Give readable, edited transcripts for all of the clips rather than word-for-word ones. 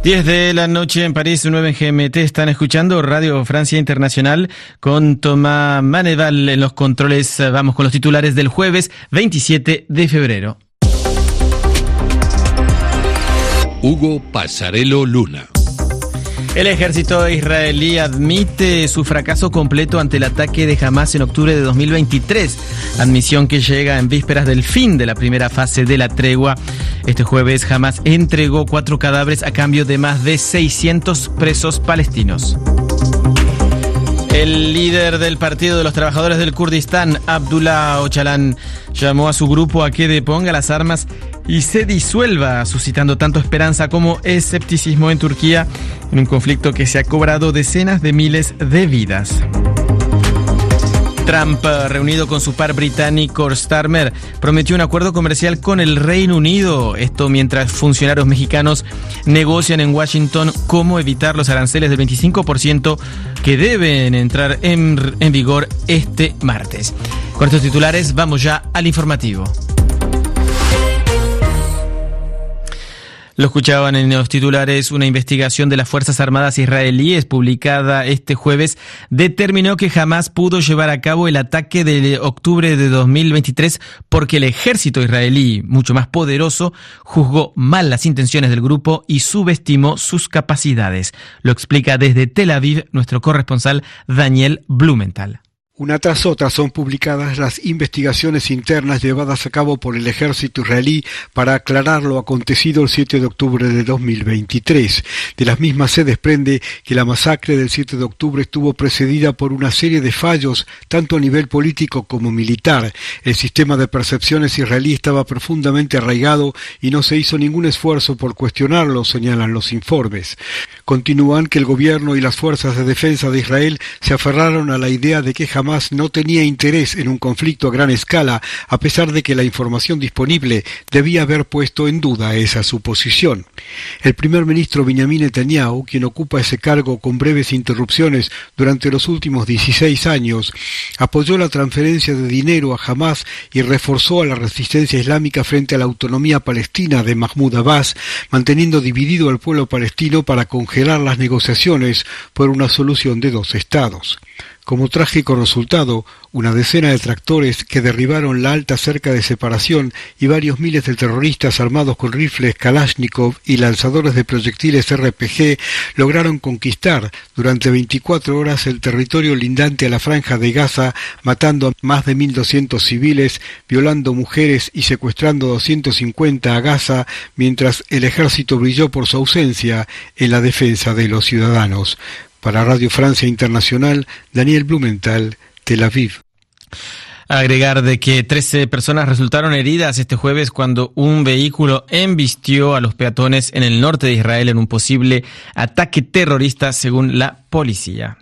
10 de la noche en París, 9 en GMT. Están escuchando Radio Francia Internacional con Tomás Maneval en los controles. Vamos con los titulares del jueves 27 de febrero. Hugo Pasarello Luna. El ejército israelí admite su fracaso completo ante el ataque de Hamás en octubre de 2023, admisión que llega en vísperas del fin de la primera fase de la tregua. Este jueves Hamás entregó 4 cadáveres a cambio de más de 600 presos palestinos. El líder del Partido de los Trabajadores del Kurdistán, Abdullah Öcalan, llamó a su grupo a que deponga las armas y se disuelva, suscitando tanto esperanza como escepticismo en Turquía, en un conflicto que se ha cobrado decenas de miles de vidas. Trump, reunido con su par británico Starmer, prometió un acuerdo comercial con el Reino Unido. Esto mientras funcionarios mexicanos negocian en Washington cómo evitar los aranceles del 25% que deben entrar en vigor este martes. Con estos titulares vamos ya al informativo. Lo escuchaban en los titulares. Una investigación de las Fuerzas Armadas israelíes publicada este jueves determinó que Hamás pudo llevar a cabo el ataque de octubre de 2023 porque el ejército israelí, mucho más poderoso, juzgó mal las intenciones del grupo y subestimó sus capacidades. Lo explica desde Tel Aviv nuestro corresponsal Daniel Blumenthal. Una tras otra son publicadas las investigaciones internas llevadas a cabo por el ejército israelí para aclarar lo acontecido el 7 de octubre de 2023. De las mismas se desprende que la masacre del 7 de octubre estuvo precedida por una serie de fallos, tanto a nivel político como militar. El sistema de percepciones israelí estaba profundamente arraigado y no se hizo ningún esfuerzo por cuestionarlo, señalan los informes. Continúan que el gobierno y las fuerzas de defensa de Israel se aferraron a la idea de que Hamás no tenía interés en un conflicto a gran escala, a pesar de que la información disponible debía haber puesto en duda esa suposición. El primer ministro Benjamin Netanyahu, quien ocupa ese cargo con breves interrupciones durante los últimos 16 años, apoyó la transferencia de dinero a Hamás y reforzó a la resistencia islámica frente a la autonomía palestina de Mahmoud Abbas, manteniendo dividido al pueblo palestino para congelar las negociaciones por una solución de 2 estados. Como trágico resultado, una decena de tractores que derribaron la alta cerca de separación y varios miles de terroristas armados con rifles Kalashnikov y lanzadores de proyectiles RPG lograron conquistar durante 24 horas el territorio lindante a la Franja de Gaza, matando a más de 1.200 civiles, violando mujeres y secuestrando 250 a Gaza, mientras el ejército brilló por su ausencia en la defensa de los ciudadanos. Para Radio Francia Internacional, Daniel Blumenthal, Tel Aviv. Agregar de que 13 personas resultaron heridas este jueves cuando un vehículo embistió a los peatones en el norte de Israel en un posible ataque terrorista, según la policía.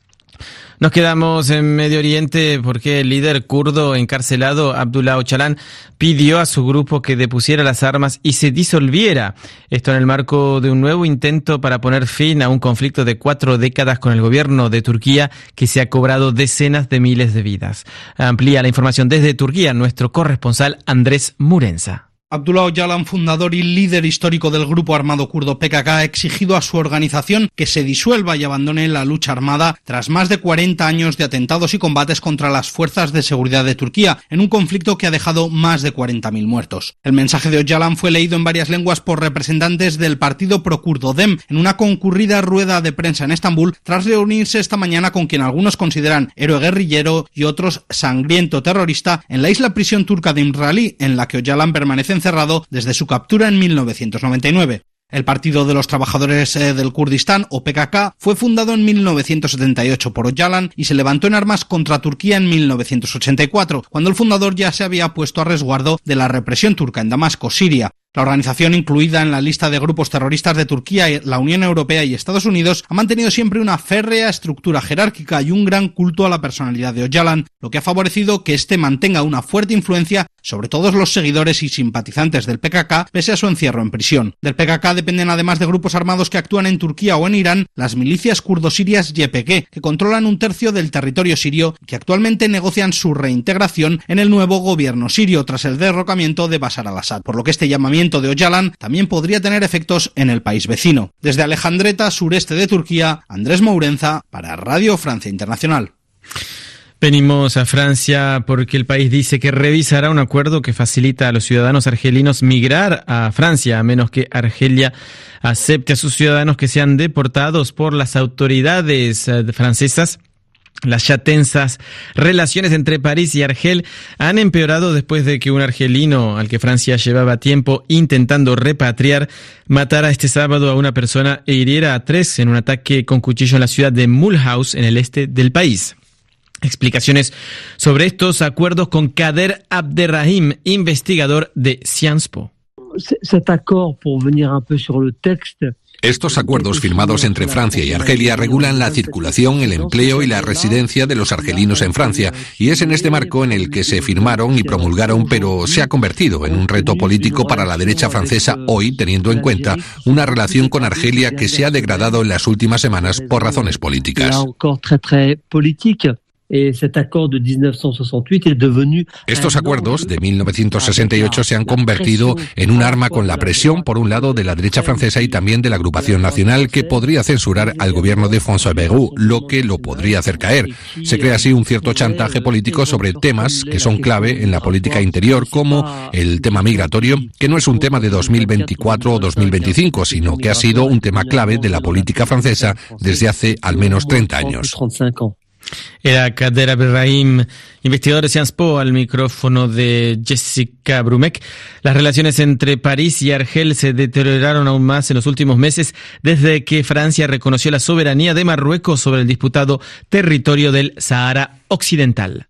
Nos quedamos en Medio Oriente porque el líder kurdo encarcelado, Abdullah Öcalan, pidió a su grupo que depusiera las armas y se disolviera. Esto en el marco de un nuevo intento para poner fin a un conflicto de 4 décadas con el gobierno de Turquía que se ha cobrado decenas de miles de vidas. Amplía la información desde Turquía nuestro corresponsal Andrés Murenza. Abdullah Öcalan, fundador y líder histórico del grupo armado kurdo PKK, ha exigido a su organización que se disuelva y abandone la lucha armada tras más de 40 años de atentados y combates contra las fuerzas de seguridad de Turquía, en un conflicto que ha dejado más de 40.000 muertos. El mensaje de Öcalan fue leído en varias lenguas por representantes del partido prokurdo DEM en una concurrida rueda de prensa en Estambul, tras reunirse esta mañana con quien algunos consideran héroe guerrillero y otros sangriento terrorista en la isla prisión turca de Imrali, en la que Öcalan permanece encerrado desde su captura en 1999. El Partido de los Trabajadores del Kurdistán, o PKK, fue fundado en 1978 por Öcalan y se levantó en armas contra Turquía en 1984, cuando el fundador ya se había puesto a resguardo de la represión turca en Damasco, Siria. La organización, incluida en la lista de grupos terroristas de Turquía, la Unión Europea y Estados Unidos, ha mantenido siempre una férrea estructura jerárquica y un gran culto a la personalidad de Öcalan, lo que ha favorecido que éste mantenga una fuerte influencia sobre todos los seguidores y simpatizantes del PKK, pese a su encierro en prisión. Del PKK dependen, además de grupos armados que actúan en Turquía o en Irán, las milicias kurdosirias YPG, que controlan un tercio del territorio sirio y que actualmente negocian su reintegración en el nuevo gobierno sirio tras el derrocamiento de Bashar al-Assad, por lo que este llamamiento lanzamiento de Öcalan también podría tener efectos en el país vecino. Desde Alejandreta, sureste de Turquía, Andrés Mourenza para Radio Francia Internacional. Venimos a Francia porque el país dice que revisará un acuerdo que facilita a los ciudadanos argelinos migrar a Francia, a menos que Argelia acepte a sus ciudadanos que sean deportados por las autoridades francesas. Las ya tensas relaciones entre París y Argel han empeorado después de que un argelino al que Francia llevaba tiempo intentando repatriar matara este sábado a una persona e hiriera a 3 en un ataque con cuchillo en la ciudad de Mulhouse, en el este del país. Explicaciones sobre estos acuerdos con Kader Abderrahim, investigador de Sciences Po. Estos acuerdos firmados entre Francia y Argelia regulan la circulación, el empleo y la residencia de los argelinos en Francia, y es en este marco en el que se firmaron y promulgaron, pero se ha convertido en un reto político para la derecha francesa hoy, teniendo en cuenta una relación con Argelia que se ha degradado en las últimas semanas por razones políticas. Estos acuerdos de 1968 se han convertido en un arma con la presión, por un lado, de la derecha francesa y también de la agrupación nacional, que podría censurar al gobierno de François Bayrou, lo que lo podría hacer caer. Se crea así un cierto chantaje político sobre temas que son clave en la política interior, como el tema migratorio, que no es un tema de 2024 o 2025, sino que ha sido un tema clave de la política francesa desde hace al menos 30 años. Era Kader Abderrahim, investigador de Sciences Po, al micrófono de Jessica Brumek. Las relaciones entre París y Argel se deterioraron aún más en los últimos meses desde que Francia reconoció la soberanía de Marruecos sobre el disputado territorio del Sahara Occidental.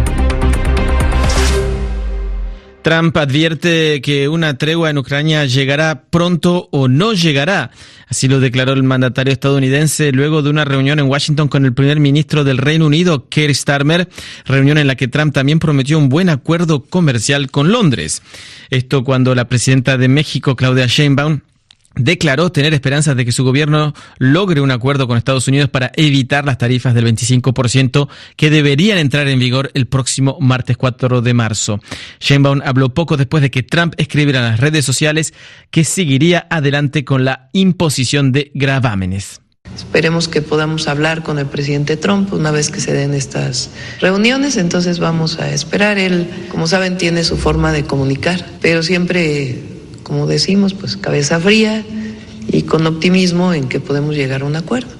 Trump advierte que una tregua en Ucrania llegará pronto o no llegará. Así lo declaró el mandatario estadounidense luego de una reunión en Washington con el primer ministro del Reino Unido, Keir Starmer, reunión en la que Trump también prometió un buen acuerdo comercial con Londres. Esto cuando la presidenta de México, Claudia Sheinbaum, declaró tener esperanzas de que su gobierno logre un acuerdo con Estados Unidos para evitar las tarifas del 25% que deberían entrar en vigor el próximo martes 4 de marzo. Sheinbaum habló poco después de que Trump escribiera en las redes sociales que seguiría adelante con la imposición de gravámenes. Esperemos que podamos hablar con el presidente Trump una vez que se den estas reuniones, entonces vamos a esperar. Él, como saben, tiene su forma de comunicar, pero siempre, como decimos, pues cabeza fría y con optimismo en que podemos llegar a un acuerdo.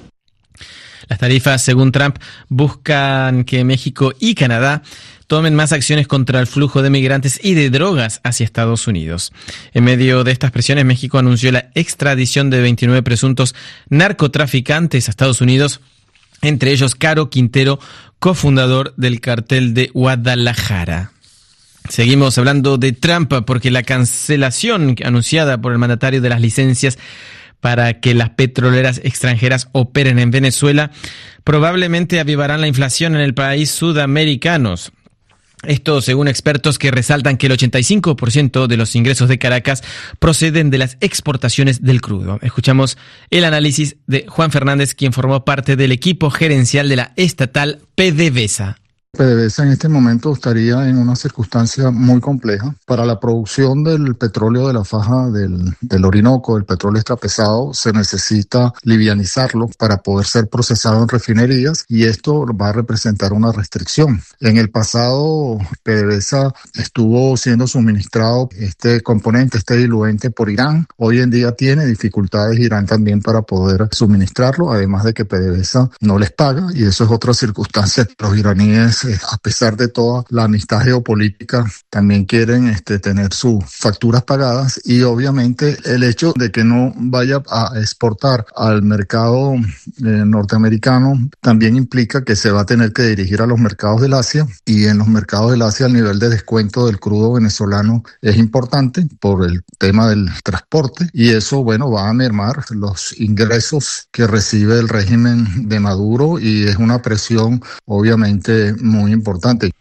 Las tarifas, según Trump, buscan que México y Canadá tomen más acciones contra el flujo de migrantes y de drogas hacia Estados Unidos. En medio de estas presiones, México anunció la extradición de 29 presuntos narcotraficantes a Estados Unidos, entre ellos Caro Quintero, cofundador del cartel de Guadalajara. Seguimos hablando de Trump porque la cancelación anunciada por el mandatario de las licencias para que las petroleras extranjeras operen en Venezuela probablemente avivarán la inflación en el país sudamericano. Esto según expertos que resaltan que el 85% de los ingresos de Caracas proceden de las exportaciones del crudo. Escuchamos el análisis de Juan Fernández, quien formó parte del equipo gerencial de la estatal PDVSA. PDVSA en este momento estaría en una circunstancia muy compleja. Para la producción del petróleo de la faja del Orinoco, el petróleo extrapesado, se necesita livianizarlo para poder ser procesado en refinerías y esto va a representar una restricción. En el pasado, PDVSA estuvo siendo suministrado este componente, este diluente por Irán. Hoy en día tiene dificultades Irán también para poder suministrarlo, además de que PDVSA no les paga y eso es otra circunstancia. Los iraníes, a pesar de toda la amistad geopolítica, también quieren tener sus facturas pagadas y obviamente el hecho de que no vaya a exportar al mercado norteamericano también implica que se va a tener que dirigir a los mercados del Asia y en los mercados del Asia el nivel de descuento del crudo venezolano es importante por el tema del transporte y eso, bueno, va a mermar los ingresos que recibe el régimen de Maduro y es una presión obviamente muy importante.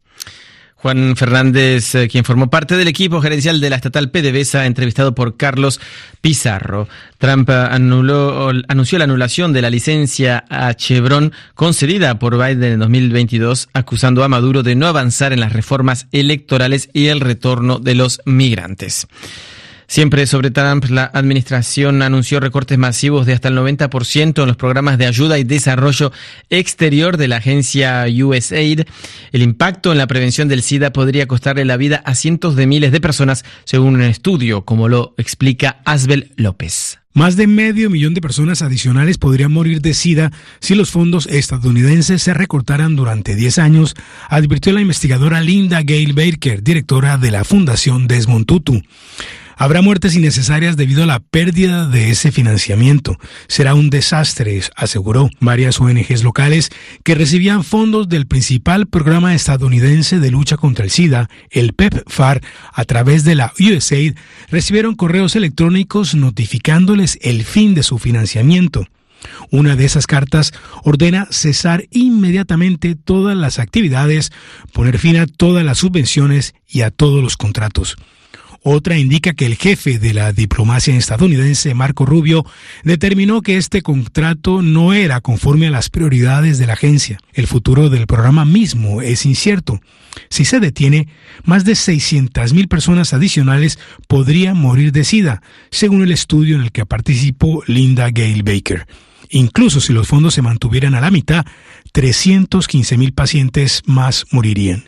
Juan Fernández, quien formó parte del equipo gerencial de la estatal PDVSA, entrevistado por Carlos Pizarro. Trump anunció la anulación de la licencia a Chevron concedida por Biden en 2022, acusando a Maduro de no avanzar en las reformas electorales y el retorno de los migrantes. Siempre sobre Trump, la administración anunció recortes masivos de hasta el 90% en los programas de ayuda y desarrollo exterior de la agencia USAID. El impacto en la prevención del SIDA podría costarle la vida a cientos de miles de personas, según un estudio, como lo explica Asbel López. Más de 500,000 de personas adicionales podrían morir de SIDA si los fondos estadounidenses se recortaran durante 10 años, advirtió la investigadora Linda Gale Baker, directora de la Fundación Desmond Tutu. Habrá muertes innecesarias debido a la pérdida de ese financiamiento. Será un desastre, aseguró. Varias ONGs locales que recibían fondos del principal programa estadounidense de lucha contra el SIDA, el PEPFAR, a través de la USAID, recibieron correos electrónicos notificándoles el fin de su financiamiento. Una de esas cartas ordena cesar inmediatamente todas las actividades, poner fin a todas las subvenciones y a todos los contratos. Otra indica que el jefe de la diplomacia estadounidense, Marco Rubio, determinó que este contrato no era conforme a las prioridades de la agencia. El futuro del programa mismo es incierto. Si se detiene, más de 600,000 personas adicionales podrían morir de SIDA, según el estudio en el que participó Linda Gale Baker. Incluso si los fondos se mantuvieran a la mitad, 315,000 pacientes más morirían.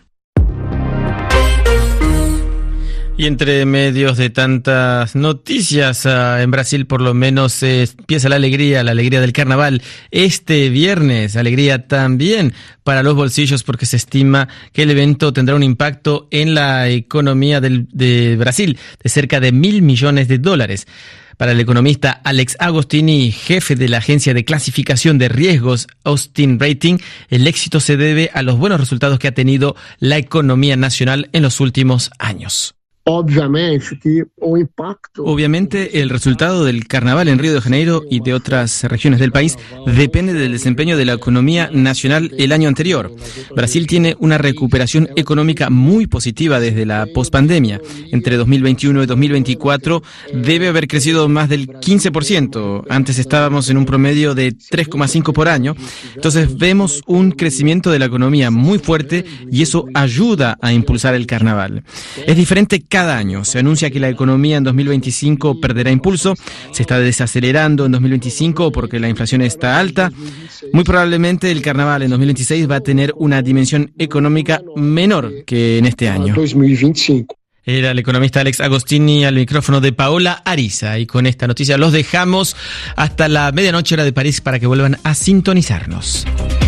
Y entre medios de tantas noticias, en Brasil por lo menos empieza la alegría del carnaval. Este viernes, alegría también para los bolsillos porque se estima que el evento tendrá un impacto en la economía de Brasil de cerca de $1.000 millones. Para el economista Alex Agostini, jefe de la agencia de clasificación de riesgos Austin Rating, el éxito se debe a los buenos resultados que ha tenido la economía nacional en los últimos años. Obviamente, el resultado del carnaval en Río de Janeiro y de otras regiones del país depende del desempeño de la economía nacional el año anterior. Brasil tiene una recuperación económica muy positiva desde la pospandemia. Entre 2021 y 2024 debe haber crecido más del 15%. Antes estábamos en un promedio de 3,5 por año. Entonces vemos un crecimiento de la economía muy fuerte y eso ayuda a impulsar el carnaval. Es diferente cada año. Se anuncia que la economía en 2025 perderá impulso, se está desacelerando en 2025 porque la inflación está alta. Muy probablemente el carnaval en 2026 va a tener una dimensión económica menor que en este año. Era el economista Alex Agostini al micrófono de Paola Ariza. Y con esta noticia los dejamos hasta la medianoche hora de París para que vuelvan a sintonizarnos.